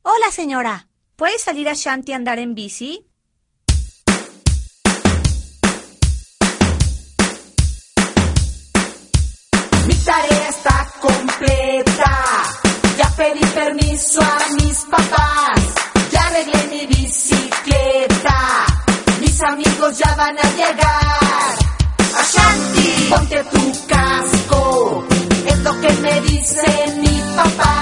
Hola, señora. ¿Puede salir a Shanti a andar en bici? Mi tarea está completa. Ya pedí permiso a mis papás. Ya arreglé mi bicicleta. Mis amigos ya van a llegar. Ashanti, ponte tu casco. Es lo que me dice mi papá.